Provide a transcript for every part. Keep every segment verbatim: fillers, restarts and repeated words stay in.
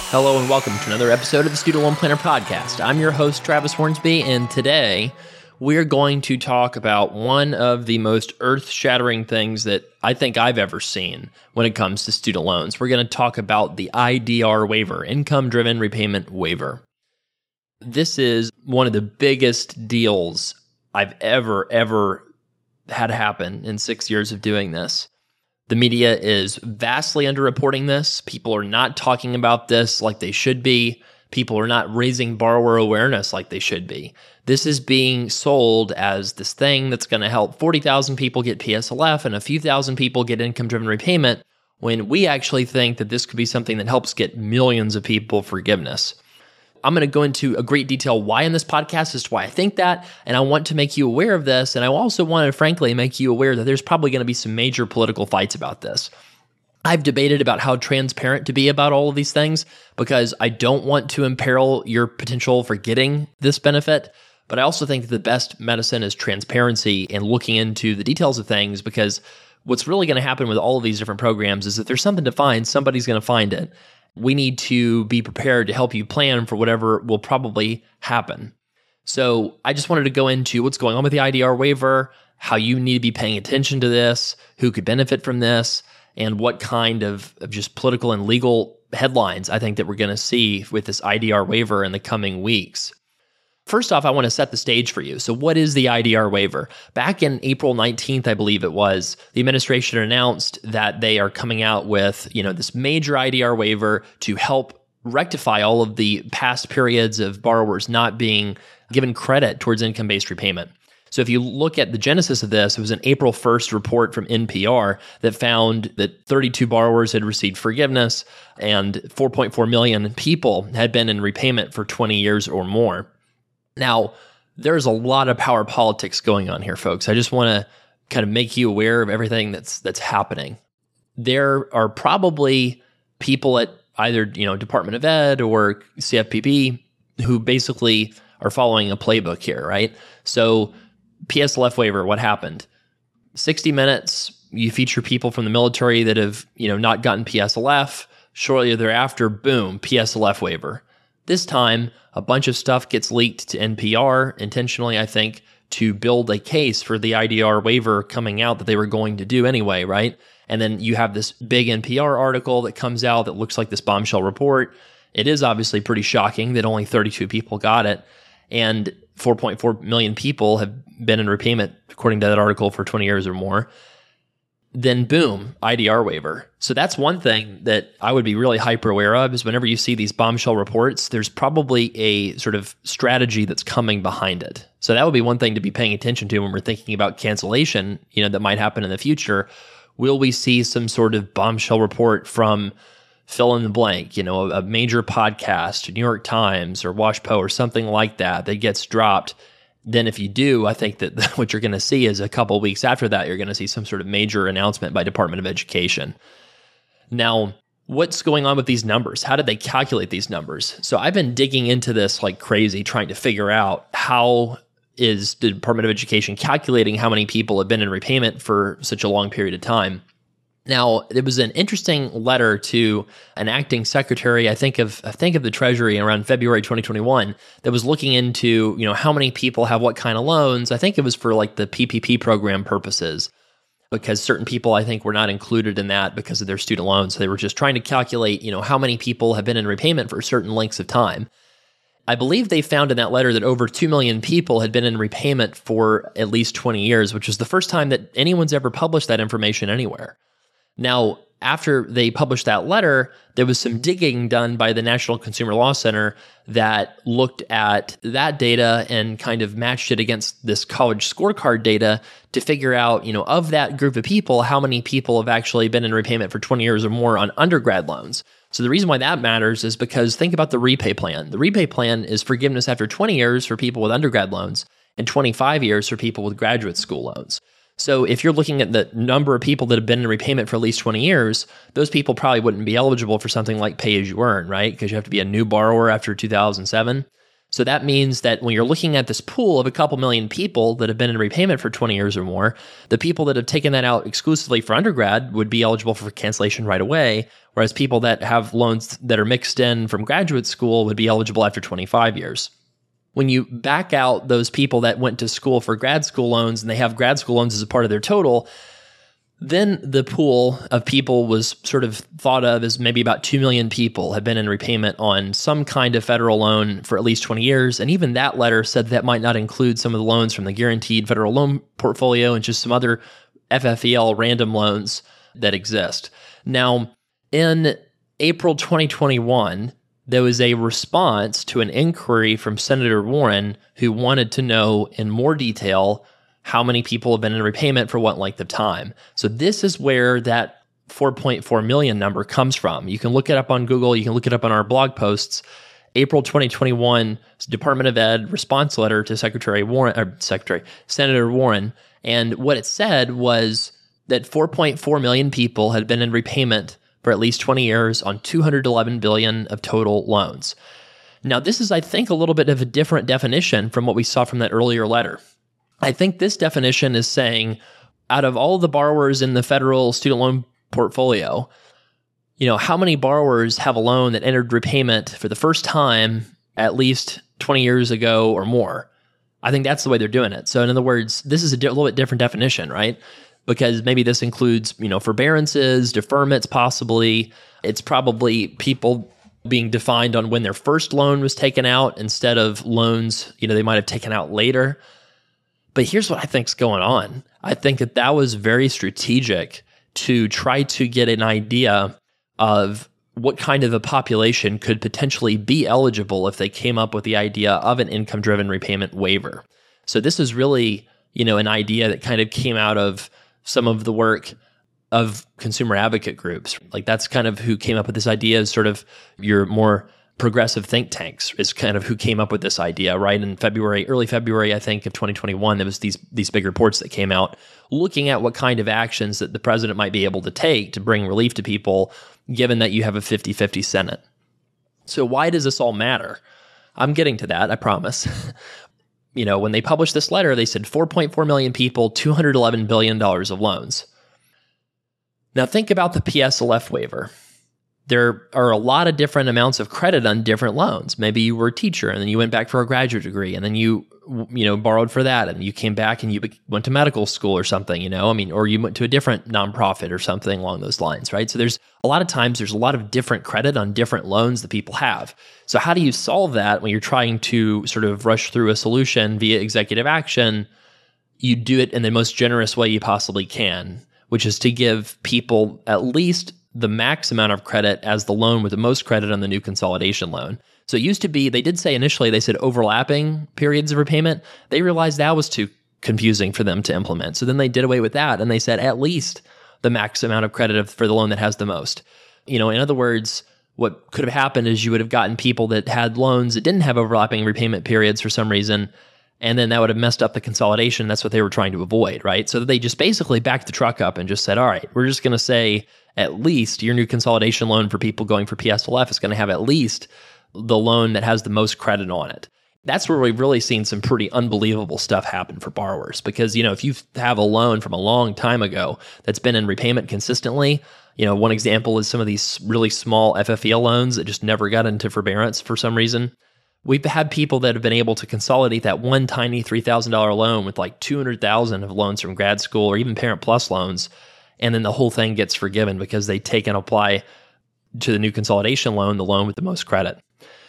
Hello and welcome to another episode of the Student Loan Planner Podcast. I'm your host, Travis Hornsby, and today we're going to talk about one of the most earth-shattering things that I think I've ever seen when it comes to student loans. We're going to talk about the I D R waiver, Income-Driven Repayment Waiver. This is one of the biggest deals I've ever, ever had happen in six years of doing this. The media is vastly underreporting this. People are not talking about this like they should be. People are not raising borrower awareness like they should be. This is being sold as this thing that's going to help forty thousand people get P S L F and a few thousand people get income-driven repayment, when we actually think that this could be something that helps get millions of people forgiveness. I'm going to go into a great detail why in this podcast as to why I think that, and I want to make you aware of this, and I also want to frankly make you aware that there's probably going to be some major political fights about this. I've debated about how transparent to be about all of these things because I don't want to imperil your potential for getting this benefit, but I also think that the best medicine is transparency and looking into the details of things, because what's really going to happen with all of these different programs is if there's something to find, somebody's going to find it. We need to be prepared to help you plan for whatever will probably happen. So I just wanted to go into what's going on with the I D R waiver, how you need to be paying attention to this, who could benefit from this, and what kind of, of just political and legal headlines I think that we're going to see with this I D R waiver in the coming weeks. First off, I want to set the stage for you. So what is the I D R waiver? Back in April nineteenth, I believe it was, the administration announced that they are coming out with, you know, this major I D R waiver to help rectify all of the past periods of borrowers not being given credit towards income-based repayment. So if you look at the genesis of this, it was an April first report from N P R that found that thirty-two borrowers had received forgiveness and four point four million people had been in repayment for twenty years or more. Now, there's a lot of power politics going on here, folks. I just want to kind of make you aware of everything that's that's happening. There are probably people at either, you know, Department of Ed or C F P B who basically are following a playbook here, right? So P S L F waiver, what happened? sixty minutes, you feature people from the military that have, you know, not gotten P S L F. Shortly thereafter, boom, P S L F waiver. This time, a bunch of stuff gets leaked to N P R, intentionally, I think, to build a case for the I D R waiver coming out that they were going to do anyway, right? And then you have this big N P R article that comes out that looks like this bombshell report. It is obviously pretty shocking that only thirty-two people got it, and four point four million people have been in repayment, according to that article, for twenty years or more. Then boom, I D R waiver. So that's one thing that I would be really hyper aware of, is whenever you see these bombshell reports, there's probably a sort of strategy that's coming behind it. So that would be one thing to be paying attention to when we're thinking about cancellation, you know, that might happen in the future. Will we see some sort of bombshell report from fill in the blank, you know, a, a major podcast, New York Times or WashPo or something like that that gets dropped? Then if you do, I think that what you're going to see is a couple of weeks after that, you're going to see some sort of major announcement by Department of Education. Now, what's going on with these numbers? How did they calculate these numbers? So I've been digging into this like crazy, trying to figure out how is the Department of Education calculating how many people have been in repayment for such a long period of time. Now, it was an interesting letter to an acting secretary, I think of I think of the Treasury around February twenty twenty-one, that was looking into, you know, how many people have what kind of loans. I think it was for like the P P P program purposes, because certain people, I think, were not included in that because of their student loans. So they were just trying to calculate, you know, how many people have been in repayment for certain lengths of time. I believe they found in that letter that over two million people had been in repayment for at least twenty years, which is the first time that anyone's ever published that information anywhere. Now, after they published that letter, there was some digging done by the National Consumer Law Center that looked at that data and kind of matched it against this college scorecard data to figure out, you know, of that group of people, how many people have actually been in repayment for twenty years or more on undergrad loans. So the reason why that matters is because think about the repay plan. The repay plan is forgiveness after twenty years for people with undergrad loans and twenty-five years for people with graduate school loans. So if you're looking at the number of people that have been in repayment for at least twenty years, those people probably wouldn't be eligible for something like pay as you earn, right? Because you have to be a new borrower after two thousand seven. So that means that when you're looking at this pool of a couple million people that have been in repayment for twenty years or more, the people that have taken that out exclusively for undergrad would be eligible for cancellation right away, whereas people that have loans that are mixed in from graduate school would be eligible after twenty-five years. When you back out those people that went to school for grad school loans and they have grad school loans as a part of their total, then the pool of people was sort of thought of as maybe about two million people have been in repayment on some kind of federal loan for at least twenty years. And even that letter said that might not include some of the loans from the guaranteed federal loan portfolio and just some other F F E L random loans that exist. Now, in April twenty twenty-one, there was a response to an inquiry from Senator Warren who wanted to know in more detail how many people have been in repayment for what length of time. So this is where that four point four million number comes from. You can look it up on Google. You can look it up on our blog posts. April twenty twenty-one Department of Ed response letter to Secretary Warren, or Secretary Senator Warren. And what it said was that four point four million people had been in repayment for at least twenty years on two hundred eleven billion dollars of total loans. Now, this is, I think, a little bit of a different definition from what we saw from that earlier letter. I think this definition is saying, out of all the borrowers in the federal student loan portfolio, you know, how many borrowers have a loan that entered repayment for the first time at least twenty years ago or more? I think that's the way they're doing it. So in other words, this is a di- little bit different definition, right? Because maybe this includes, you know, forbearances, deferments possibly. It's probably people being defined on when their first loan was taken out instead of loans, you know, they might have taken out later. But here's what I think's going on. I think that that was very strategic to try to get an idea of what kind of a population could potentially be eligible if they came up with the idea of an income-driven repayment waiver. So this is really, you know, an idea that kind of came out of some of the work of consumer advocate groups. Like that's kind of who came up with this idea, is sort of your more progressive think tanks is kind of who came up with this idea, right? In February, early February, I think, of twenty twenty-one, there was these these big reports that came out looking at what kind of actions that the president might be able to take to bring relief to people, given that you have a fifty-fifty Senate. So why does this all matter? I'm getting to that, I promise. You know, when they published this letter, they said four point four million people, two hundred eleven billion dollars of loans. Now think about the P S L F waiver. There are a lot of different amounts of credit on different loans. Maybe you were a teacher and then you went back for a graduate degree and then you, you know, borrowed for that and you came back and you went to medical school or something, you know, I mean, or you went to a different nonprofit or something along those lines, right? So there's a lot of times there's a lot of different credit on different loans that people have. So how do you solve that when you're trying to sort of rush through a solution via executive action? You do it in the most generous way you possibly can, which is to give people at least the max amount of credit as the loan with the most credit on the new consolidation loan. So it used to be, they did say initially, they said overlapping periods of repayment. They realized that was too confusing for them to implement. So then they did away with that and they said at least the max amount of credit for the loan that has the most. You know, in other words, what could have happened is you would have gotten people that had loans that didn't have overlapping repayment periods for some reason, and then that would have messed up the consolidation. That's what they were trying to avoid, right? So they just basically backed the truck up and just said, all right, we're just going to say at least your new consolidation loan for people going for P S L F is going to have at least the loan that has the most credit on it. That's where we've really seen some pretty unbelievable stuff happen for borrowers. Because, you know, if you have a loan from a long time ago that's been in repayment consistently, you know, one example is some of these really small F F E L loans that just never got into forbearance for some reason. We've had people that have been able to consolidate that one tiny three thousand dollars loan with like two hundred thousand dollars of loans from grad school or even Parent Plus loans, and then the whole thing gets forgiven because they take and apply to the new consolidation loan, the loan with the most credit.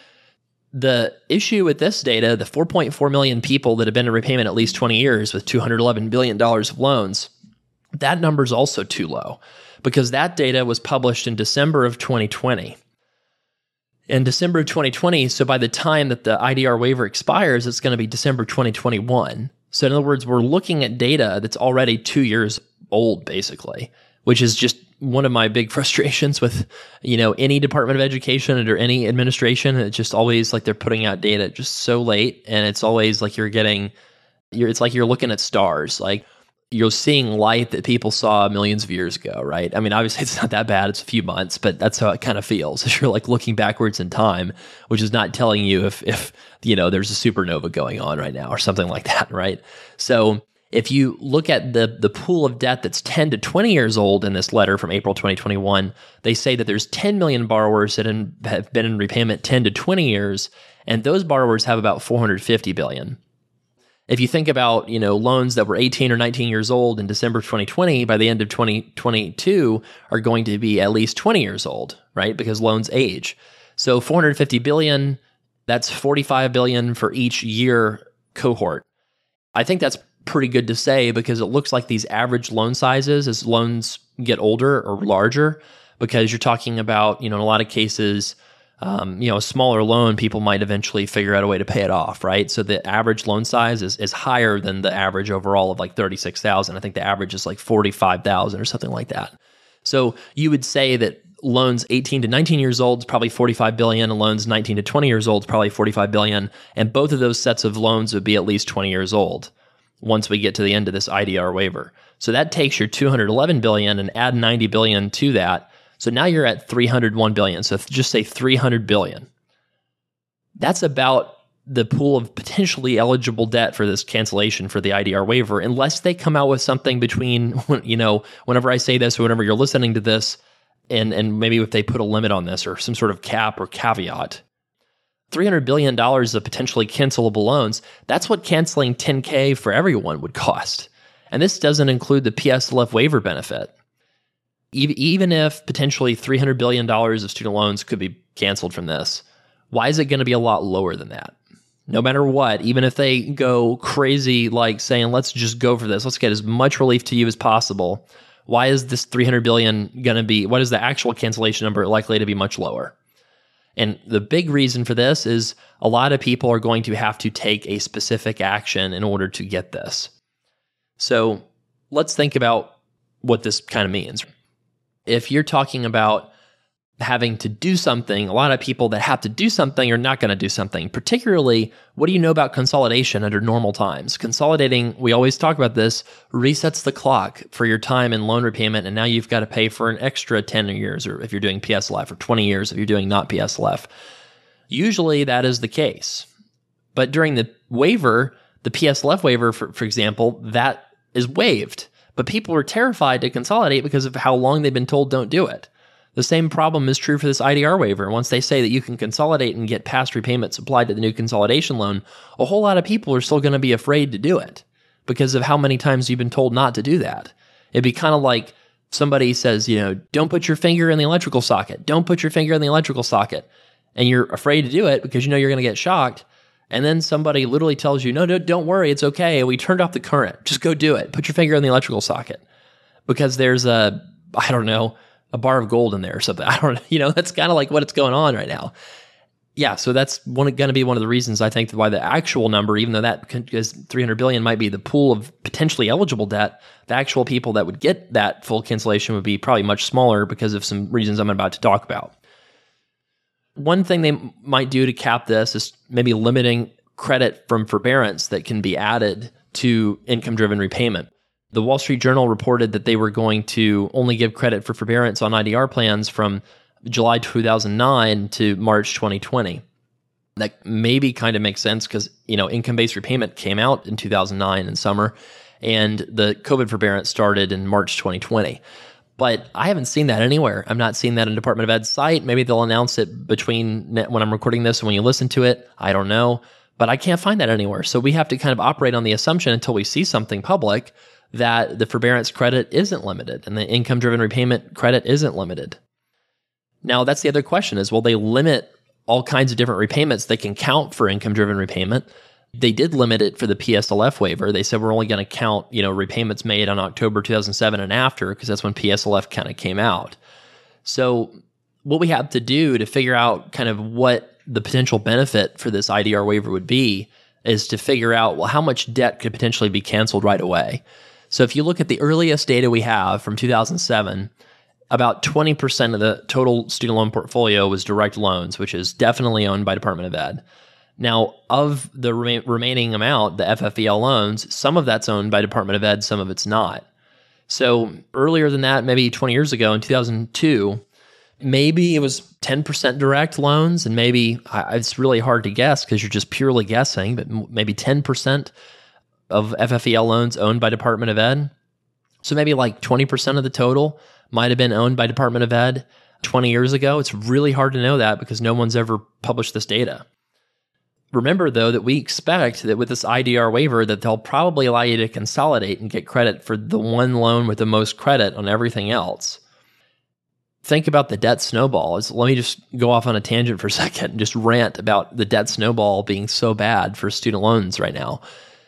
The issue with this data, the four point four million people that have been in repayment at least twenty years with two hundred eleven billion dollars of loans, that number is also too low because that data was published in December of twenty twenty. In December of twenty twenty, so by the time that the I D R waiver expires, it's going to be December twenty twenty-one. So in other words, we're looking at data that's already two years old, basically, which is just one of my big frustrations with, you know, any Department of Education or any administration. It's just always like they're putting out data just so late, and it's always like you're getting, you're, it's like you're looking at stars. Like, you're seeing light that people saw millions of years ago, right? I mean, obviously it's not that bad. It's a few months, but that's how it kind of feels. If you're like looking backwards in time, which is not telling you if, if, you know, there's a supernova going on right now or something like that, right? So if you look at the the pool of debt that's ten to twenty years old in this letter from April twenty twenty-one, they say that there's ten million borrowers that in, have been in repayment ten to twenty years, and those borrowers have about four hundred fifty billion. If you think about, you know, loans that were eighteen or nineteen years old in December twenty twenty, by the end of twenty twenty-two are going to be at least twenty years old, right? Because loans age. So four hundred fifty billion, that's forty-five billion for each year cohort. I think that's pretty good to say because it looks like these average loan sizes as loans get older or larger, because you're talking about, you know, in a lot of cases, um, you know, a smaller loan, people might eventually figure out a way to pay it off, right? So the average loan size is, is higher than the average overall of like thirty-six thousand. I think the average is like forty-five thousand or something like that. So you would say that loans eighteen to nineteen years old is probably forty-five billion, and loans nineteen to twenty years old is probably forty-five billion, and both of those sets of loans would be at least twenty years old once we get to the end of this I D R waiver. So that takes your two hundred eleven billion and add ninety billion to that. So now you're at three hundred one billion. So just say three hundred billion. That's about the pool of potentially eligible debt for this cancellation for the I D R waiver, unless they come out with something between, you know, whenever I say this or whenever you're listening to this, and, and maybe if they put a limit on this or some sort of cap or caveat. three hundred billion dollars of potentially cancelable loans, that's what canceling ten K for everyone would cost. And this doesn't include the P S L F waiver benefit. Even if potentially three hundred billion dollars of student loans could be canceled from this, why is it going to be a lot lower than that? No matter what, even if they go crazy, like saying, let's just go for this, let's get as much relief to you as possible, why is this three hundred billion dollars going to be, what is the actual cancellation number likely to be much lower? And the big reason for this is a lot of people are going to have to take a specific action in order to get this. So let's think about what this kind of means. If you're talking about having to do something, a lot of people that have to do something are not going to do something. Particularly, what do you know about consolidation under normal times? Consolidating, we always talk about this, resets the clock for your time in loan repayment, and now you've got to pay for an extra ten years, or if you're doing P S L F, or twenty years if you're doing not P S L F. Usually that is the case. But during the waiver, the P S L F waiver, for, for example, that is waived. But people are terrified to consolidate because of how long they've been told don't do it. The same problem is true for this I D R waiver. Once they say that you can consolidate and get past repayments applied to the new consolidation loan, a whole lot of people are still going to be afraid to do it because of how many times you've been told not to do that. It'd be kind of like somebody says, you know, don't put your finger in the electrical socket. Don't put your finger in the electrical socket. And you're afraid to do it because you know you're going to get shocked. And then somebody literally tells you, no, no, don't worry, it's okay. We turned off the current. Just go do it. Put your finger in the electrical socket. Because there's a, I don't know, a bar of gold in there or something. I don't know. You know, that's kind of like what's going on right now. Yeah, so that's going to be one of the reasons I think why the actual number, even though that because three hundred billion might be the pool of potentially eligible debt, the actual people that would get that full cancellation would be probably much smaller because of some reasons I'm about to talk about. One thing they might do to cap this is maybe limiting credit from forbearance that can be added to income-driven repayment. The Wall Street Journal reported that they were going to only give credit for forbearance on I D R plans from July two thousand nine to March twenty twenty. That maybe kind of makes sense because, you know, income-based repayment came out in two thousand nine in summer, and the COVID forbearance started in March twenty twenty. But I haven't seen that anywhere. I'm not seeing that in Department of Ed's site. Maybe they'll announce it between when I'm recording this and when you listen to it. I don't know. But I can't find that anywhere. So we have to kind of operate on the assumption until we see something public that the forbearance credit isn't limited and the income-driven repayment credit isn't limited. Now, that's the other question is, will they limit all kinds of different repayments that can count for income-driven repayment? They did limit it for the P S L F waiver. They said we're only going to count, you know, repayments made on October two thousand seven and after, because that's when P S L F kind of came out. So what we have to do to figure out kind of what the potential benefit for this I D R waiver would be is to figure out, well, how much debt could potentially be canceled right away. So if you look at the earliest data we have from two thousand seven, about twenty percent of the total student loan portfolio was direct loans, which is definitely owned by Department of Ed. Now, of the re- remaining amount, the F F E L loans, some of that's owned by Department of Ed, some of it's not. So earlier than that, maybe twenty years ago in two thousand two, maybe it was ten percent direct loans, and maybe it's really hard to guess because you're just purely guessing, but maybe ten percent of F F E L loans owned by Department of Ed. So maybe like twenty percent of the total might have been owned by Department of Ed twenty years ago. It's really hard to know that because no one's ever published this data. Remember, though, that we expect that with this I D R waiver that they'll probably allow you to consolidate and get credit for the one loan with the most credit on everything else. Think about the debt snowball. Let me just go off on a tangent for a second and just rant about the debt snowball being so bad for student loans right now.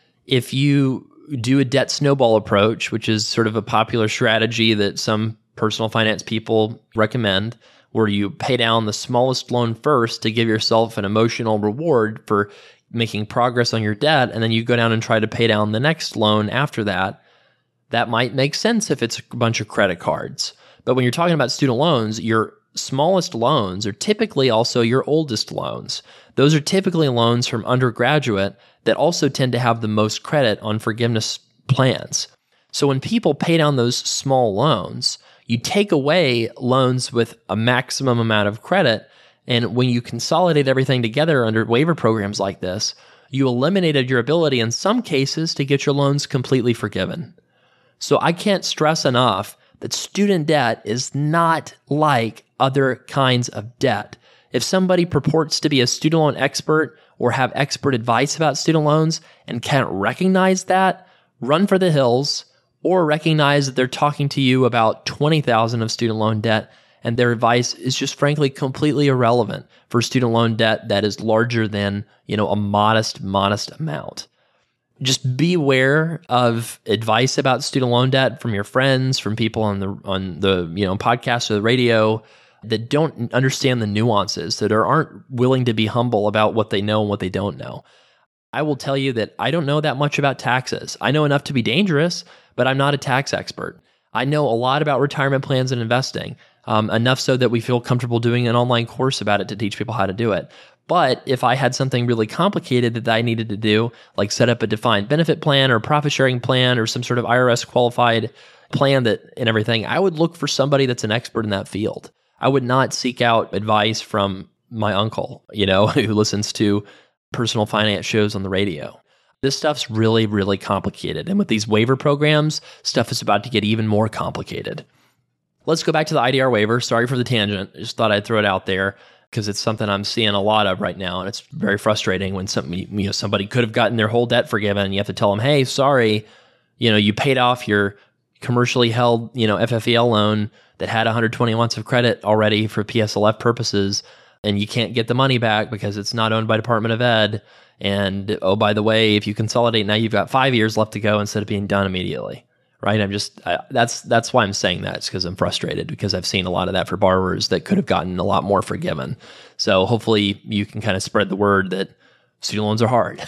If you do a debt snowball approach, which is sort of a popular strategy that some personal finance people recommend, where you pay down the smallest loan first to give yourself an emotional reward for making progress on your debt, and then you go down and try to pay down the next loan after that, that might make sense if it's a bunch of credit cards. But when you're talking about student loans, your smallest loans are typically also your oldest loans. Those are typically loans from undergraduate that also tend to have the most credit on forgiveness plans. So when people pay down those small loans, you take away loans with a maximum amount of credit, and when you consolidate everything together under waiver programs like this, you eliminated your ability in some cases to get your loans completely forgiven. So I can't stress enough that student debt is not like other kinds of debt. If somebody purports to be a student loan expert or have expert advice about student loans and can't recognize that, run for the hills, or recognize that they're talking to you about twenty thousand dollars of student loan debt and their advice is just frankly completely irrelevant for student loan debt that is larger than, you know, a modest, modest amount. Just beware of advice about student loan debt from your friends, from people on the on the you know podcast or the radio that don't understand the nuances, that are, aren't willing to be humble about what they know and what they don't know. I will tell you that I don't know that much about taxes. I know enough to be dangerous, but I'm not a tax expert. I know a lot about retirement plans and investing, um, enough so that we feel comfortable doing an online course about it to teach people how to do it. But if I had something really complicated that I needed to do, like set up a defined benefit plan or profit sharing plan or some sort of I R S qualified plan that and everything, I would look for somebody that's an expert in that field. I would not seek out advice from my uncle, you know, who listens to personal finance shows on the radio. This stuff's really, really complicated. And with these waiver programs, stuff is about to get even more complicated. Let's go back to the I D R waiver. Sorry for the tangent. Just thought I'd throw it out there because it's something I'm seeing a lot of right now. And it's very frustrating when some, you know, somebody could have gotten their whole debt forgiven. And you have to tell them, hey, sorry, you know, you paid off your commercially held, you know, F F E L loan that had one hundred twenty months of credit already for P S L F purposes. And you can't get the money back because it's not owned by Department of Ed. And, oh, by the way, if you consolidate, now you've got five years left to go instead of being done immediately, right? I'm just, I, that's that's why I'm saying that. It's because I'm frustrated because I've seen a lot of that for borrowers that could have gotten a lot more forgiven. So hopefully you can kind of spread the word that student loans are hard.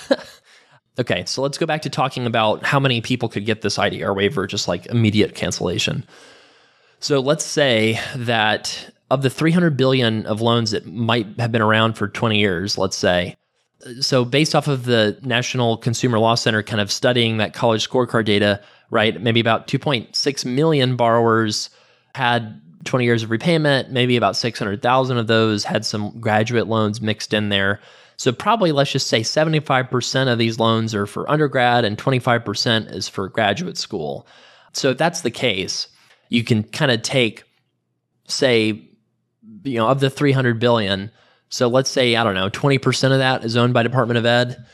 Okay, so let's go back to talking about how many people could get this I D R waiver, just like immediate cancellation. So let's say that of the three hundred billion dollars of loans that might have been around for twenty years, let's say, so based off of the National Consumer Law Center kind of studying that college scorecard data, right, maybe about two point six million borrowers had twenty years of repayment, maybe about six hundred thousand of those had some graduate loans mixed in there. So probably let's just say seventy-five percent of these loans are for undergrad and twenty-five percent is for graduate school. So if that's the case, you can kind of take, say, you know, of the three hundred billion, so let's say, I don't know, twenty percent of that is owned by Department of Ed.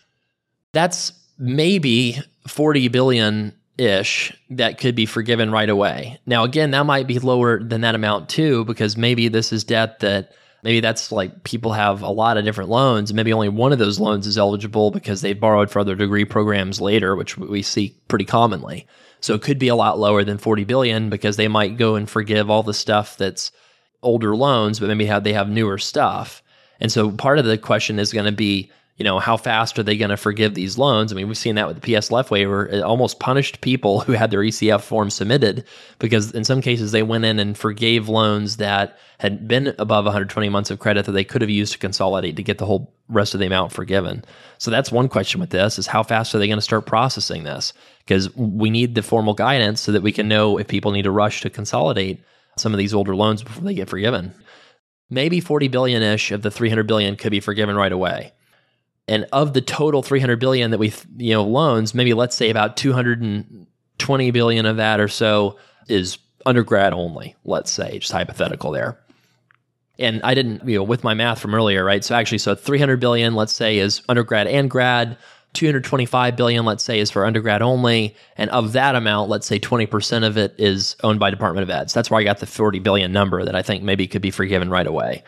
That's maybe forty billion-ish that could be forgiven right away. Now, again, that might be lower than that amount too, because maybe this is debt that, maybe that's like people have a lot of different loans, and maybe only one of those loans is eligible because they borrowed for other degree programs later, which we see pretty commonly. So it could be a lot lower than forty billion because they might go and forgive all the stuff that's older loans, but maybe have, they have newer stuff. And so part of the question is going to be, you know, how fast are they going to forgive these loans? I mean, we've seen that with the P S L F waiver. It almost punished people who had their E C F form submitted because in some cases they went in and forgave loans that had been above one hundred twenty months of credit that they could have used to consolidate to get the whole rest of the amount forgiven. So that's one question with this is how fast are they going to start processing this? Because we need the formal guidance so that we can know if people need to rush to consolidate some of these older loans before they get forgiven. Maybe forty billion-ish of the three hundred billion could be forgiven right away. And of the total three hundred billion that we, you know, loans, maybe let's say about two hundred twenty billion of that or so is undergrad only, let's say, just hypothetical there. And I didn't, you know, with my math from earlier, right? So actually, so three hundred billion, let's say, is undergrad and grad. two hundred twenty-five billion, let's say, is for undergrad only. And of that amount, let's say twenty percent of it is owned by Department of Ed. So that's where I got the forty billion number that I think maybe could be forgiven right away.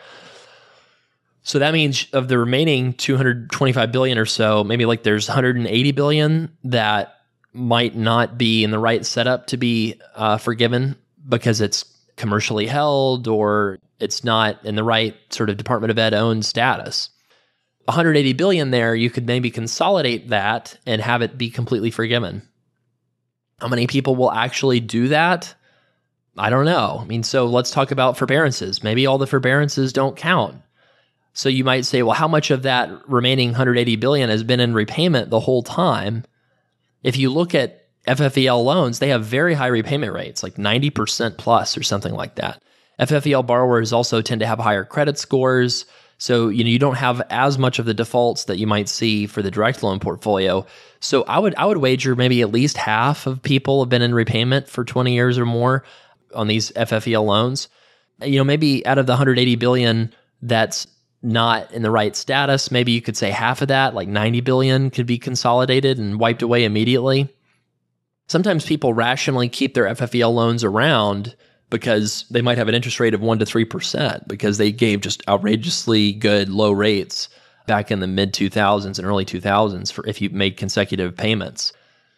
So that means of the remaining two hundred twenty-five billion or so, maybe like there's one hundred eighty billion that might not be in the right setup to be uh, forgiven because it's commercially held or it's not in the right sort of Department of Ed owned status. one hundred eighty billion there, you could maybe consolidate that and have it be completely forgiven. How many people will actually do that? I don't know. I mean, so let's talk about forbearances. Maybe all the forbearances don't count. So you might say, well, how much of that remaining one hundred eighty billion has been in repayment the whole time? If you look at F F E L loans, they have very high repayment rates, like ninety percent plus or something like that. F F E L borrowers also tend to have higher credit scores. So, you know, you don't have as much of the defaults that you might see for the direct loan portfolio. So I would I would wager maybe at least half of people have been in repayment for twenty years or more on these F F E L loans. You know, maybe out of the one hundred eighty billion that's not in the right status, maybe you could say half of that, like ninety billion, could be consolidated and wiped away immediately. Sometimes people rationally keep their F F E L loans around because they might have an interest rate of one to three percent because they gave just outrageously good low rates back in the mid two thousands and early two thousands for if you made consecutive payments.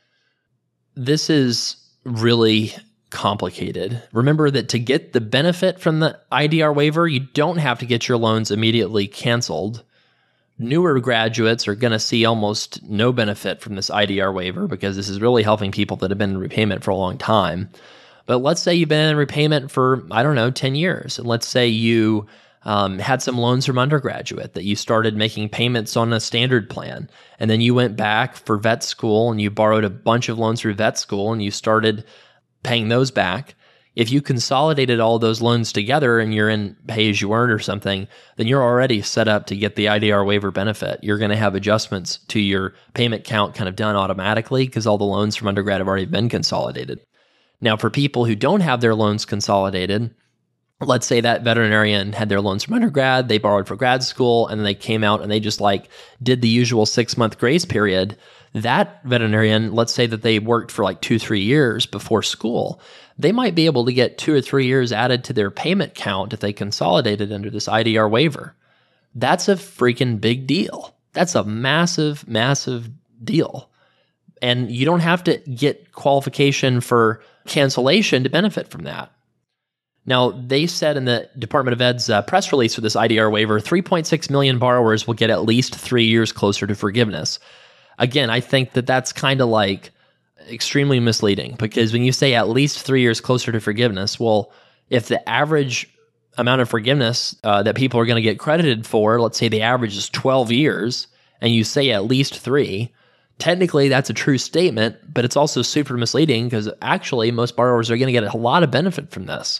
This is really complicated. Remember that to get the benefit from the I D R waiver, you don't have to get your loans immediately canceled. Newer graduates are going to see almost no benefit from this I D R waiver because this is really helping people that have been in repayment for a long time. But let's say you've been in repayment for, I don't know, ten years. And let's say you um, had some loans from undergraduate that you started making payments on a standard plan. And then you went back for vet school and you borrowed a bunch of loans through vet school and you started paying those back. If you consolidated all those loans together and you're in pay as you earn or something, then you're already set up to get the I D R waiver benefit. You're going to have adjustments to your payment count kind of done automatically because all the loans from undergrad have already been consolidated. Now, for people who don't have their loans consolidated, let's say that veterinarian had their loans from undergrad, they borrowed for grad school, and then they came out and they just like did the usual six-month grace period. That veterinarian, let's say that they worked for like two, three years before school, they might be able to get two or three years added to their payment count if they consolidated under this I D R waiver. That's a freaking big deal. That's a massive, massive deal. And you don't have to get qualification for cancellation to benefit from that. Now, they said in the Department of Ed's uh, press release for this I D R waiver, three point six million borrowers will get at least three years closer to forgiveness. Again, I think that that's kind of like extremely misleading because when you say at least three years closer to forgiveness, well, if the average amount of forgiveness uh, that people are going to get credited for, let's say the average is twelve years, and you say at least three, technically that's a true statement, but it's also super misleading because actually most borrowers are going to get a lot of benefit from this.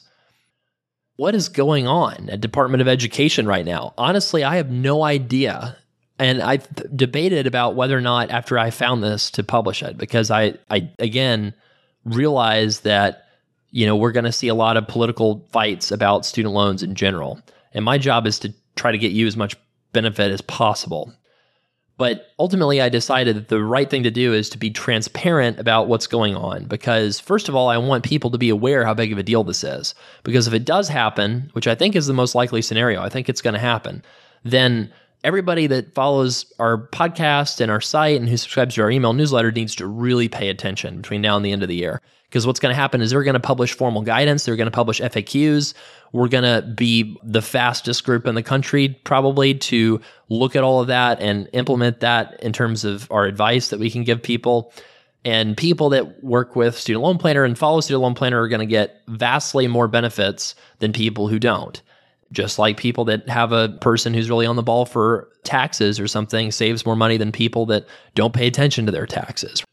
What is going on at Department of Education right now? Honestly, I have no idea. And I debated about whether or not after I found this to publish it, because I, I again, realized that, you know, we're going to see a lot of political fights about student loans in general. And my job is to try to get you as much benefit as possible. But ultimately, I decided that the right thing to do is to be transparent about what's going on. Because first of all, I want people to be aware how big of a deal this is. Because if it does happen, which I think is the most likely scenario, I think it's going to happen, then everybody that follows our podcast and our site and who subscribes to our email newsletter needs to really pay attention between now and the end of the year. Because what's going to happen is they're going to publish formal guidance. They're going to publish F A Qs. We're going to be the fastest group in the country probably to look at all of that and implement that in terms of our advice that we can give people. And people that work with Student Loan Planner and follow Student Loan Planner are going to get vastly more benefits than people who don't. Just like people that have a person who's really on the ball for taxes or something saves more money than people that don't pay attention to their taxes.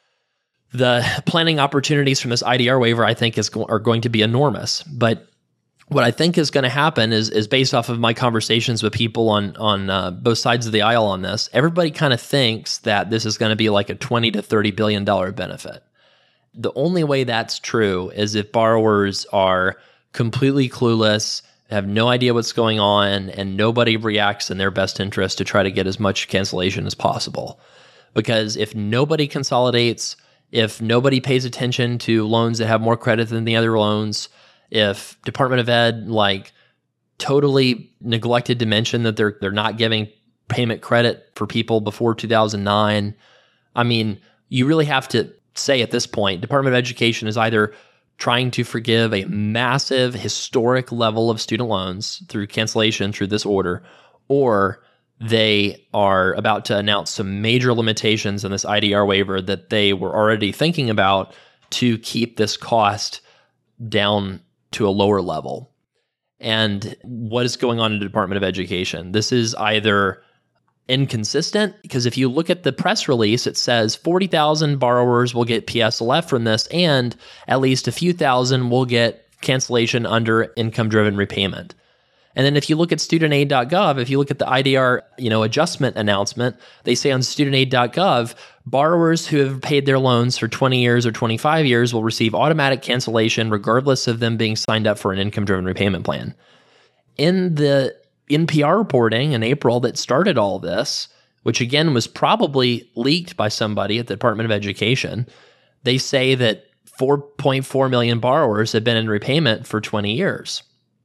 The planning opportunities from this I D R waiver, I think, is are going to be enormous. But what I think is going to happen is, is based off of my conversations with people on on uh, both sides of the aisle on this. Everybody kind of thinks that this is going to be like a twenty to thirty billion dollars benefit. The only way that's true is if borrowers are completely clueless, have no idea what's going on, and nobody reacts in their best interest to try to get as much cancellation as possible. Because if nobody consolidates, if nobody pays attention to loans that have more credit than the other loans, if Department of Ed like totally neglected to mention that they're they're not giving payment credit for people before two thousand nine, I mean, you really have to say at this point, Department of Education is either trying to forgive a massive historic level of student loans through cancellation through this order, or they are about to announce some major limitations in this I D R waiver that they were already thinking about to keep this cost down to a lower level. And what is going on in the Department of Education? This is either inconsistent, because if you look at the press release, it says forty thousand borrowers will get P S L F from this, and at least a few thousand will get cancellation under income-driven repayment. And then if you look at student aid dot gov, if you look at the I D R, you know, adjustment announcement, they say on student aid dot gov, borrowers who have paid their loans for twenty years or twenty-five years will receive automatic cancellation regardless of them being signed up for an income-driven repayment plan. In the N P R reporting in April that started all this, which again was probably leaked by somebody at the Department of Education, they say that four point four million borrowers have been in repayment for twenty years.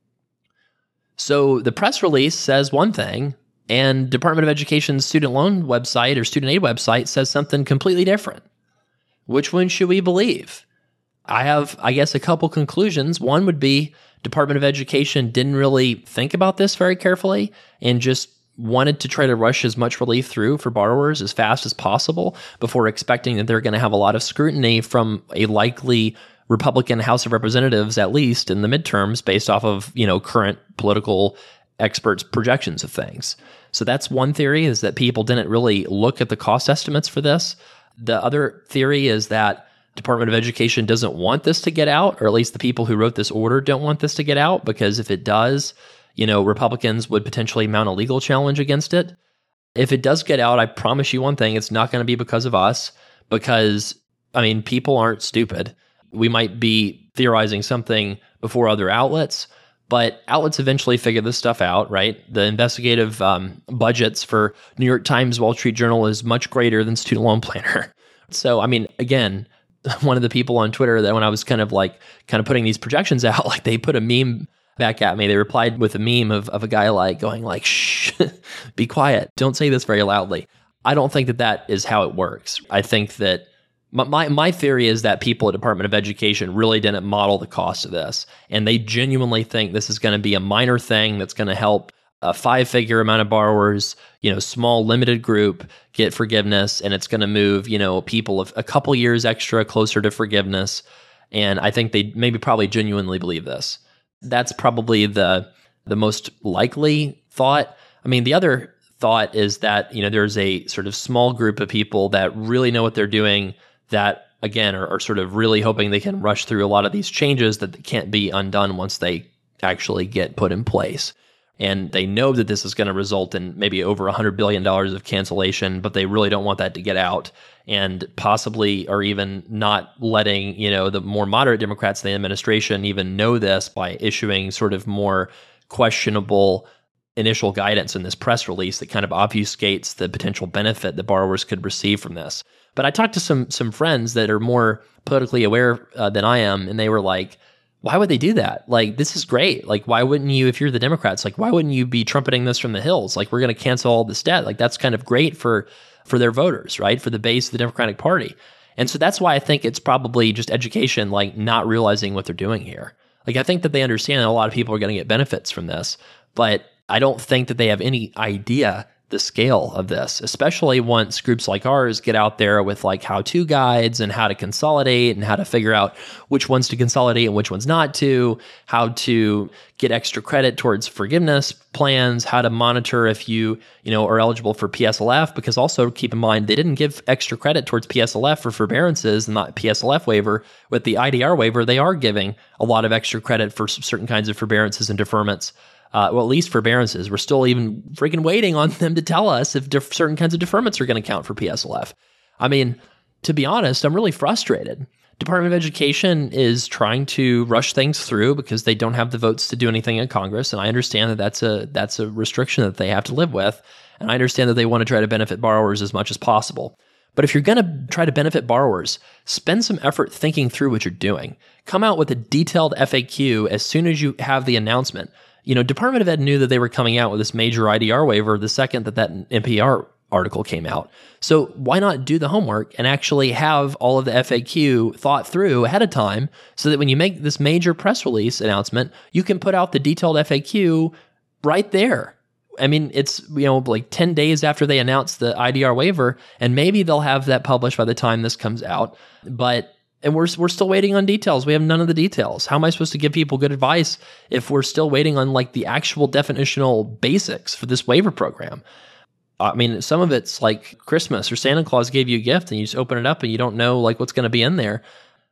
So the press release says one thing, and Department of Education's student loan website or student aid website says something completely different. Which one should we believe? I have, I guess, a couple conclusions. One would be Department of Education didn't really think about this very carefully and just wanted to try to rush as much relief through for borrowers as fast as possible before expecting that they're going to have a lot of scrutiny from a likely Republican House of Representatives, at least in the midterms, based off of, you know, current political experts' projections of things. So that's one theory, is that people didn't really look at the cost estimates for this. The other theory is that Department of Education doesn't want this to get out, or at least the people who wrote this order don't want this to get out, because if it does, you know, Republicans would potentially mount a legal challenge against it. If it does get out, I promise you one thing, it's not going to be because of us, because, I mean, people aren't stupid. We might be theorizing something before other outlets, but outlets eventually figure this stuff out, right? The investigative um, budgets for New York Times, Wall Street Journal is much greater than Student Loan Planner. So, I mean, again, one of the people on Twitter that when I was kind of like, kind of putting these projections out, like they put a meme back at me. They replied with a meme of, of a guy like going like, shh, be quiet. Don't say this very loudly. I don't think that that is how it works. I think that My, my my theory is that people at Department of Education really didn't model the cost of this, and they genuinely think this is going to be a minor thing that's going to help a five-figure amount of borrowers, you know, small limited group get forgiveness, and it's going to move, you know, people of a couple years extra closer to forgiveness. And I think they maybe probably genuinely believe this. That's probably the the most likely thought. I mean, the other thought is that, you know, there's a sort of small group of people that really know what they're doing, that, again, are, are sort of really hoping they can rush through a lot of these changes that can't be undone once they actually get put in place. And they know that this is going to result in maybe over one hundred billion dollars of cancellation, but they really don't want that to get out, and possibly are even not letting, you know, the more moderate Democrats in the administration even know this by issuing sort of more questionable initial guidance in this press release that kind of obfuscates the potential benefit that borrowers could receive from this. But I talked to some some friends that are more politically aware uh, than I am, and they were like, why would they do that? Like, this is great. Like, why wouldn't you, if you're the Democrats, like, why wouldn't you be trumpeting this from the hills? Like, we're going to cancel all this debt. Like, that's kind of great for for their voters, right? For the base of the Democratic Party. And so that's why I think it's probably just education, like not realizing what they're doing here. Like, I think that they understand that a lot of people are going to get benefits from this, but I don't think that they have any idea the scale of this, especially once groups like ours get out there with like how-to guides and how to consolidate and how to figure out which ones to consolidate and which ones not to, how to get extra credit towards forgiveness plans, how to monitor if you, you know, are eligible for P S L F, because also keep in mind, they didn't give extra credit towards P S L F for forbearances and not P S L F waiver. With the I D R waiver, they are giving a lot of extra credit for certain kinds of forbearances and deferments. Uh, well, at least forbearances. We're still even freaking waiting on them to tell us if def- certain kinds of deferments are going to count for P S L F. I mean, to be honest, I'm really frustrated. Department of Education is trying to rush things through because they don't have the votes to do anything in Congress, and I understand that that's a that's a restriction that they have to live with, and I understand that they want to try to benefit borrowers as much as possible. But if you're going to try to benefit borrowers, spend some effort thinking through what you're doing. Come out with a detailed F A Q as soon as you have the announcement. You know, Department of Ed knew that they were coming out with this major I D R waiver the second that that N P R article came out. So why not do the homework and actually have all of the F A Q thought through ahead of time so that when you make this major press release announcement, you can put out the detailed F A Q right there. I mean, it's, you know, like ten days after they announce the I D R waiver, and maybe they'll have that published by the time this comes out. But And we're we're still waiting on details. We have none of the details. How am I supposed to give people good advice if we're still waiting on like the actual definitional basics for this waiver program? I mean, some of it's like Christmas or Santa Claus gave you a gift and you just open it up and you don't know like what's going to be in there.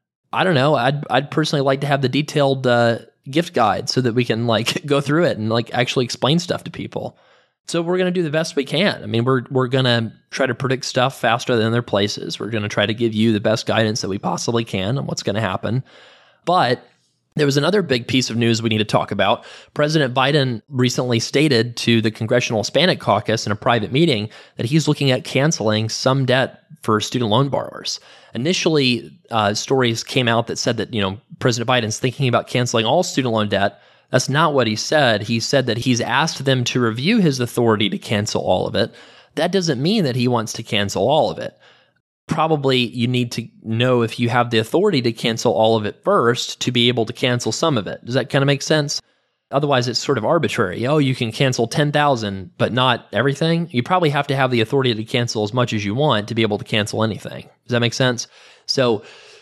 I don't know. I'd I'd personally like to have the detailed uh, gift guide so that we can like go through it and like actually explain stuff to people. So we're going to do the best we can. I mean, we're we're going to try to predict stuff faster than other places. We're going to try to give you the best guidance that we possibly can on what's going to happen. But there was another big piece of news we need to talk about. President Biden recently stated to the Congressional Hispanic Caucus in a private meeting that he's looking at canceling some debt for student loan borrowers. Initially, uh, stories came out that said that, you know, President Biden's thinking about canceling all student loan debt. That's not what he said. He said that he's asked them to review his authority to cancel all of it. That doesn't mean that he wants to cancel all of it. Probably you need to know if you have the authority to cancel all of it first to be able to cancel some of it. Does that kind of make sense? Otherwise, it's sort of arbitrary. Oh, you can cancel ten thousand, but not everything. You probably have to have the authority to cancel as much as you want to be able to cancel anything. Does that make sense? So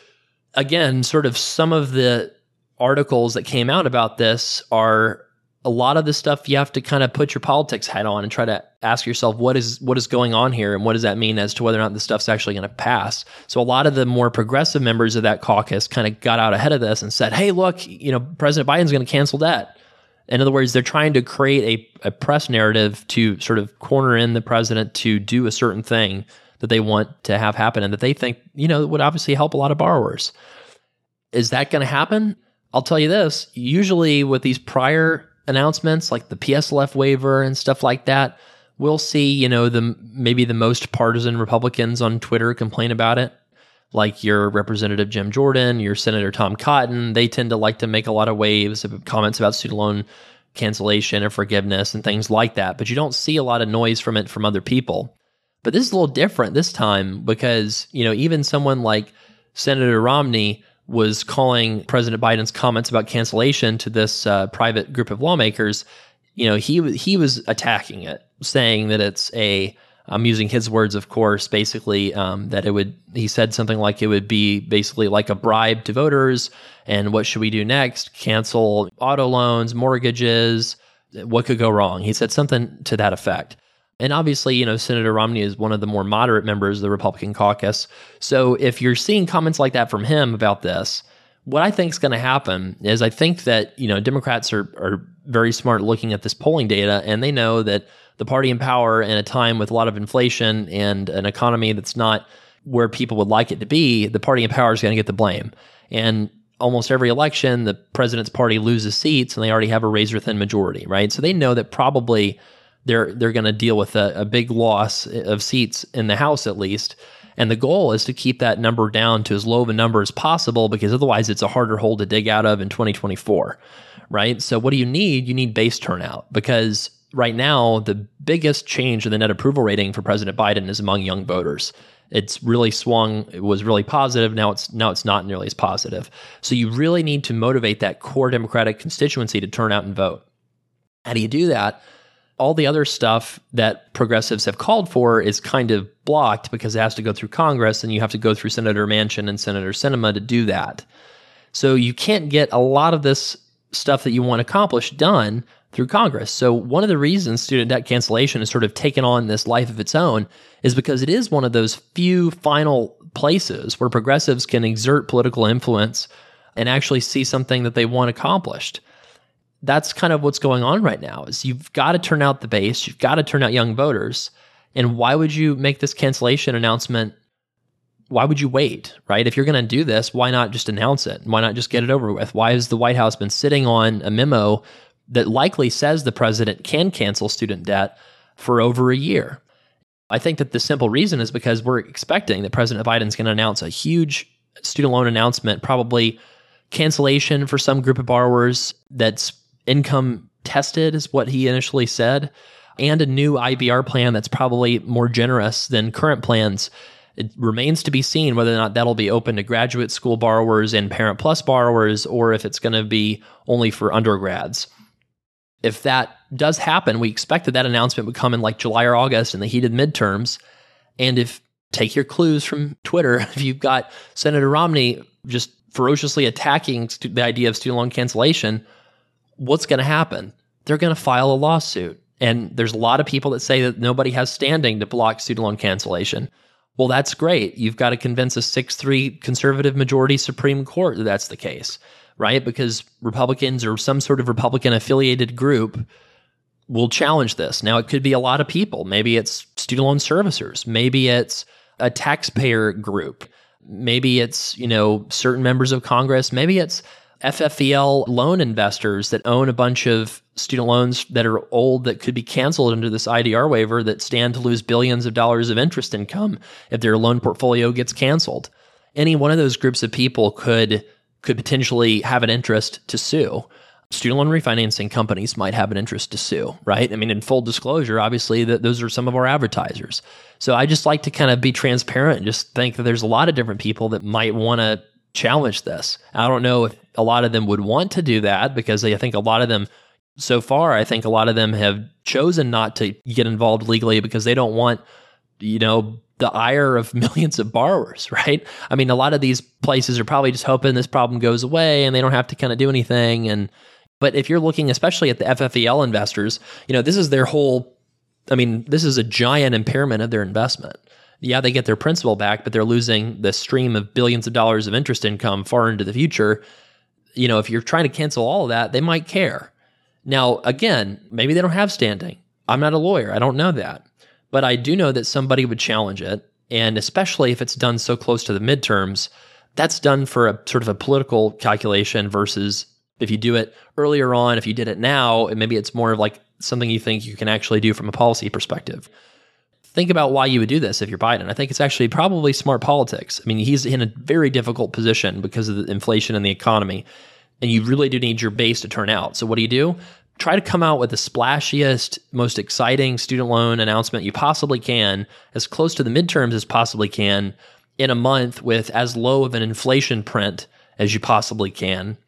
again, sort of some of the articles that came out about this are a lot of the stuff you have to kind of put your politics hat on and try to ask yourself, what is what is going on here and what does that mean as to whether or not the stuff's actually going to pass? So a lot of the more progressive members of that caucus kind of got out ahead of this and said, hey, look, you know, President Biden's going to cancel debt. In other words, they're trying to create a, a press narrative to sort of corner in the president to do a certain thing that they want to have happen and that they think, you know, would obviously help a lot of borrowers. Is that going to happen? I'll tell you this, usually with these prior announcements like the P S L F waiver and stuff like that, we'll see, you know, the maybe the most partisan Republicans on Twitter complain about it. Like your Representative Jim Jordan, your Senator Tom Cotton, they tend to like to make a lot of waves of comments about student loan cancellation or forgiveness and things like that. But you don't see a lot of noise from it from other people. But this is a little different this time because, you know, even someone like Senator Romney was calling President Biden's comments about cancellation to this uh, private group of lawmakers. You know, he he was attacking it, saying that it's a, I'm using his words, of course, basically um, that it would, he said something like it would be basically like a bribe to voters. And what should we do next? Cancel auto loans, mortgages. What could go wrong? He said something to that effect. And obviously, you know, Senator Romney is one of the more moderate members of the Republican caucus. So if you're seeing comments like that from him about this, what I think is going to happen is I think that, you know, Democrats are, are very smart looking at this polling data, and they know that the party in power in a time with a lot of inflation and an economy that's not where people would like it to be, the party in power is going to get the blame. And almost every election, the president's party loses seats, and they already have a razor-thin majority, right? So they know that probably they're they're going to deal with a, a big loss of seats in the House at least. And the goal is to keep that number down to as low of a number as possible, because otherwise it's a harder hole to dig out of in twenty twenty-four, right? So what do you need? You need base turnout, because right now the biggest change in the net approval rating for President Biden is among young voters. It's really swung. It was really positive. Now it's now it's not nearly as positive. So you really need to motivate that core Democratic constituency to turn out and vote. How do you do that? All the other stuff that progressives have called for is kind of blocked because it has to go through Congress, and you have to go through Senator Manchin and Senator Sinema to do that. So you can't get a lot of this stuff that you want to accomplish done through Congress. So one of the reasons student debt cancellation has sort of taken on this life of its own is because it is one of those few final places where progressives can exert political influence and actually see something that they want accomplished. That's kind of what's going on right now, is you've got to turn out the base, you've got to turn out young voters. And why would you make this cancellation announcement? Why would you wait, right? If you're going to do this, why not just announce it? Why not just get it over with? Why has the White House been sitting on a memo that likely says the president can cancel student debt for over a year? I think that the simple reason is because we're expecting that President Biden's going to announce a huge student loan announcement, probably cancellation for some group of borrowers that's income tested, is what he initially said, and a new I B R plan that's probably more generous than current plans. It remains to be seen whether or not that'll be open to graduate school borrowers and Parent Plus borrowers, or if it's going to be only for undergrads. If that does happen, we expect that that announcement would come in like July or August in the heated midterms. And if, take your clues from Twitter, if you've got Senator Romney just ferociously attacking stu- the idea of student loan cancellation, what's going to happen? They're going to file a lawsuit. And there's a lot of people that say that nobody has standing to block student loan cancellation. Well, that's great. You've got to convince a six three conservative majority Supreme Court that that's the case, right? Because Republicans or some sort of Republican-affiliated group will challenge this. Now, it could be a lot of people. Maybe it's student loan servicers. Maybe it's a taxpayer group. Maybe it's, you know, certain members of Congress. Maybe it's F F E L loan investors that own a bunch of student loans that are old that could be canceled under this I D R waiver that stand to lose billions of dollars of interest income if their loan portfolio gets canceled. Any one of those groups of people could could potentially have an interest to sue. Student loan refinancing companies might have an interest to sue, right? I mean, in full disclosure, obviously, that those are some of our advertisers. So I just like to kind of be transparent and just think that there's a lot of different people that might want to challenge this. I don't know if a lot of them would want to do that, because I think a lot of them, so far, I think a lot of them have chosen not to get involved legally because they don't want, you know, the ire of millions of borrowers, right? I mean, a lot of these places are probably just hoping this problem goes away and they don't have to kind of do anything. And but if you're looking especially at the F F E L investors, you know, this is their whole, I mean, this is a giant impairment of their investment. Yeah, they get their principal back, but they're losing the stream of billions of dollars of interest income far into the future. You know, if you're trying to cancel all of that, they might care. Now, again, maybe they don't have standing. I'm not a lawyer. I don't know that. But I do know that somebody would challenge it. And especially if it's done so close to the midterms, that's done for a sort of a political calculation versus if you do it earlier on, if you did it now, maybe it's more of like something you think you can actually do from a policy perspective. Think about why you would do this if you're Biden. I think it's actually probably smart politics. I mean, he's in a very difficult position because of the inflation and the economy, and you really do need your base to turn out. So what do you do? Try to come out with the splashiest, most exciting student loan announcement you possibly can, as close to the midterms as possibly can, in a month with as low of an inflation print as you possibly can.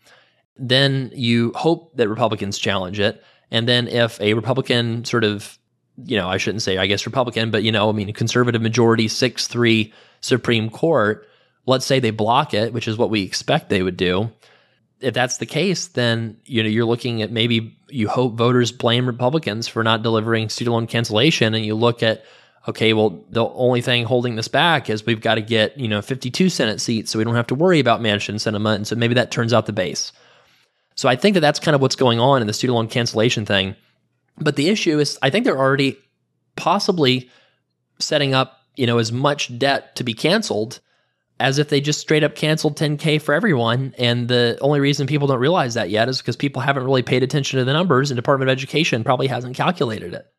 Then you hope that Republicans challenge it. And then if a Republican sort of, you know, I shouldn't say, I guess, Republican, but, you know, I mean, conservative majority, six three Supreme Court, let's say they block it, which is what we expect they would do. If that's the case, then, you know, you're looking at maybe you hope voters blame Republicans for not delivering student loan cancellation. And you look at, okay, well, the only thing holding this back is we've got to get, you know, fifty-two Senate seats so we don't have to worry about Manchin and Sinema. And so maybe that turns out the base. So I think that that's kind of what's going on in the student loan cancellation thing. But the issue is, I think they're already possibly setting up, you know, as much debt to be canceled as if they just straight up canceled ten K for everyone. And the only reason people don't realize that yet is because people haven't really paid attention to the numbers, and Department of Education probably hasn't calculated it.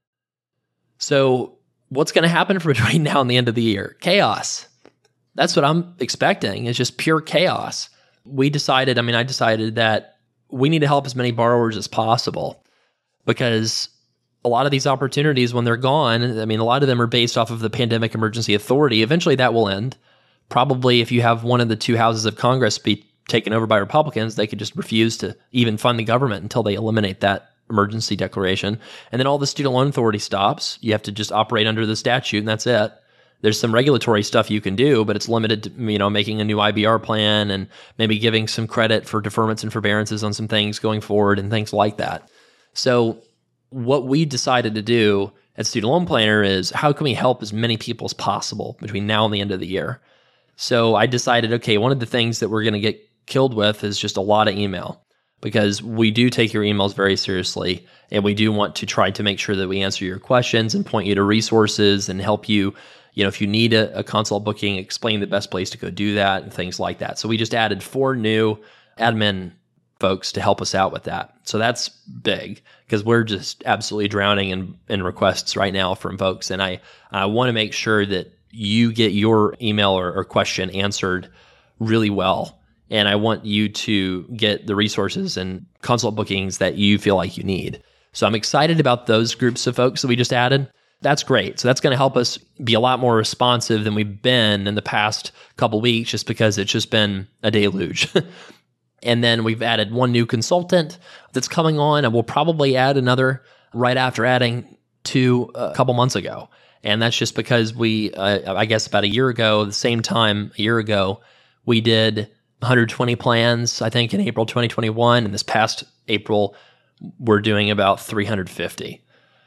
So what's going to happen for between now and the end of the year? Chaos. That's what I'm expecting, is just pure chaos. We decided, I mean, I decided that we need to help as many borrowers as possible, because a lot of these opportunities, when they're gone, I mean, a lot of them are based off of the Pandemic Emergency Authority. Eventually that will end. Probably if you have one of the two houses of Congress be taken over by Republicans, they could just refuse to even fund the government until they eliminate that emergency declaration. And then all the student loan authority stops. You have to just operate under the statute, and that's it. There's some regulatory stuff you can do, but it's limited to, you know, making a new I B R plan and maybe giving some credit for deferments and forbearances on some things going forward and things like that. So what we decided to do at Student Loan Planner is, how can we help as many people as possible between now and the end of the year? So I decided, okay, one of the things that we're going to get killed with is just a lot of email, because we do take your emails very seriously, and we do want to try to make sure that we answer your questions and point you to resources and help you, you know, if you need a, a consult booking, explain the best place to go do that and things like that. So we just added four new admin folks to help us out with that. So that's big, because we're just absolutely drowning in, in requests right now from folks. And I, I want to make sure that you get your email or, or question answered really well. And I want you to get the resources and consult bookings that you feel like you need. So I'm excited about those groups of folks that we just added. That's great. So that's going to help us be a lot more responsive than we've been in the past couple weeks, just because it's just been a deluge. And then we've added one new consultant that's coming on, and we'll probably add another right after adding two a couple months ago. And that's just because we, uh, I guess about a year ago, the same time a year ago, we did one hundred twenty plans, I think in April twenty twenty-one. And this past April, we're doing about three hundred fifty.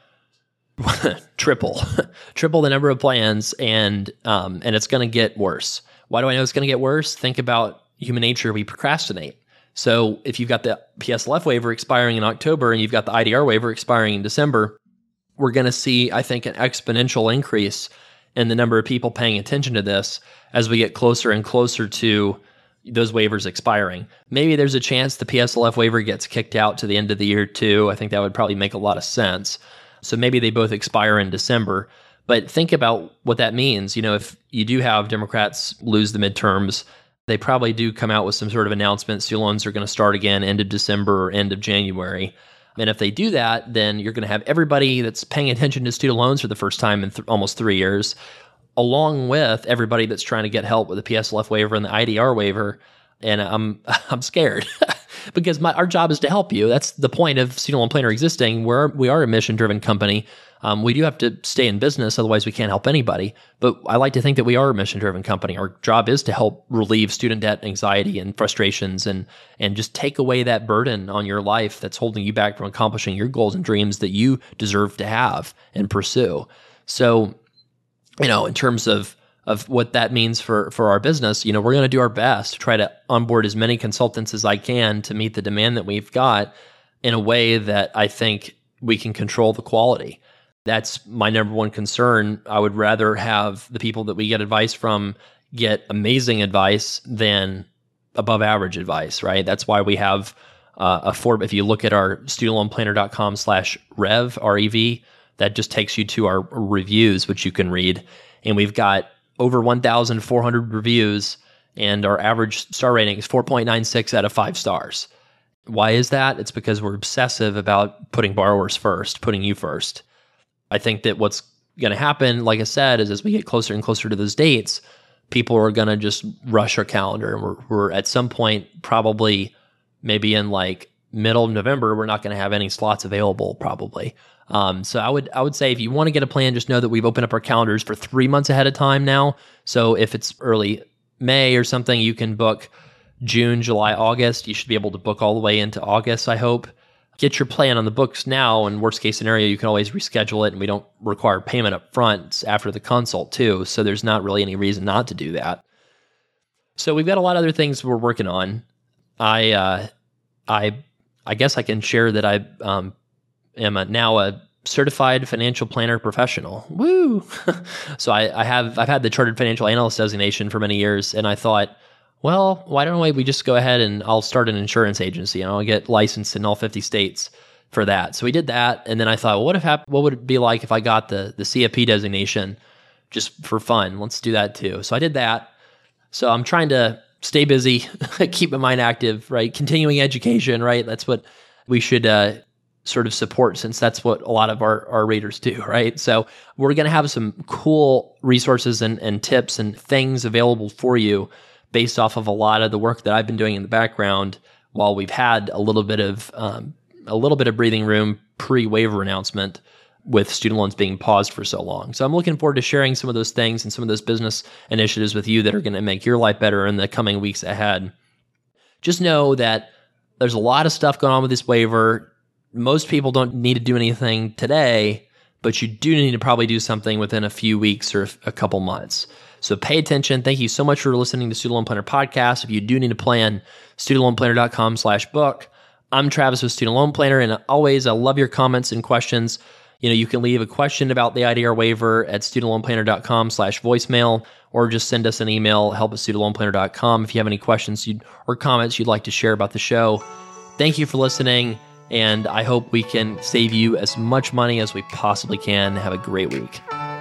Triple. Triple the number of plans, and um, and it's going to get worse. Why do I know it's going to get worse? Think about human nature. We procrastinate. So if you've got the P S L F waiver expiring in October and you've got the I D R waiver expiring in December, we're going to see, I think, an exponential increase in the number of people paying attention to this as we get closer and closer to those waivers expiring. Maybe there's a chance the P S L F waiver gets kicked out to the end of the year too. I think that would probably make a lot of sense. So maybe they both expire in December. But think about what that means. You know, if you do have Democrats lose the midterms, they probably do come out with some sort of announcement. Student loans are going to start again end of December or end of January. And if they do that, then you're going to have everybody that's paying attention to student loans for the first time in th- almost three years, along with everybody that's trying to get help with the P S L F waiver and the I D R waiver. And I'm I'm scared because my our job is to help you. That's the point of Student Loan Planner existing. We're, we are a mission-driven company. Um, we do have to stay in business, otherwise we can't help anybody. But I like to think that we are a mission-driven company. Our job is to help relieve student debt anxiety and frustrations, and and just take away that burden on your life that's holding you back from accomplishing your goals and dreams that you deserve to have and pursue. So, you know, in terms of of what that means for, for our business, you know, we're going to do our best to try to onboard as many consultants as I can to meet the demand that we've got in a way that I think we can control the quality. That's my number one concern. I would rather have the people that we get advice from get amazing advice than above average advice, right? That's why we have uh, a form. If you look at our student loan planner dot com slash rev, R E V, that just takes you to our reviews, which you can read. And we've got over one thousand four hundred reviews, and our average star rating is four point nine six out of five stars. Why is that? It's because we're obsessive about putting borrowers first, putting you first. I think that what's going to happen, like I said, is as we get closer and closer to those dates, people are going to just rush our calendar. And we're, we're at some point, probably maybe in like middle of November, we're not going to have any slots available probably. Um, so I would I would say if you want to get a plan, just know that we've opened up our calendars for three months ahead of time now. So if it's early May or something, you can book June, July, August. You should be able to book all the way into August, I hope. Get your plan on the books now, and worst case scenario, you can always reschedule it, and we don't require payment up front after the consult too, so there's not really any reason not to do that. So we've got a lot of other things we're working on. I uh, I I guess I can share that I um, am a, now a certified financial planner professional. Woo! So I, I have I've had the chartered financial analyst designation for many years, and I thought, well, why don't we just go ahead and I'll start an insurance agency and I'll get licensed in all fifty states for that. So we did that, and then I thought, well, what if hap- what would it be like if I got the the C F P designation just for fun? Let's do that too. So I did that. So I'm trying to stay busy, keep my mind active, right? Continuing education, right? That's what we should uh, sort of support, since that's what a lot of our, our readers do, right? So we're going to have some cool resources and, and tips and things available for you based off of a lot of the work that I've been doing in the background while we've had a little bit of um, a little bit of breathing room pre-waiver announcement with student loans being paused for so long. So I'm looking forward to sharing some of those things and some of those business initiatives with you that are going to make your life better in the coming weeks ahead. Just know that there's a lot of stuff going on with this waiver. Most people don't need to do anything today, but you do need to probably do something within a few weeks or a couple months. So pay attention. Thank you so much for listening to Student Loan Planner Podcast. If you do need a plan, student loan planner dot com slash book. I'm Travis with Student Loan Planner, and always, I love your comments and questions. You know, you can leave a question about the I D R waiver at student loan planner dot com slash voicemail, or just send us an email, help at student loan planner dot com if you have any questions you'd, or comments you'd like to share about the show. Thank you for listening, and I hope we can save you as much money as we possibly can. Have a great week.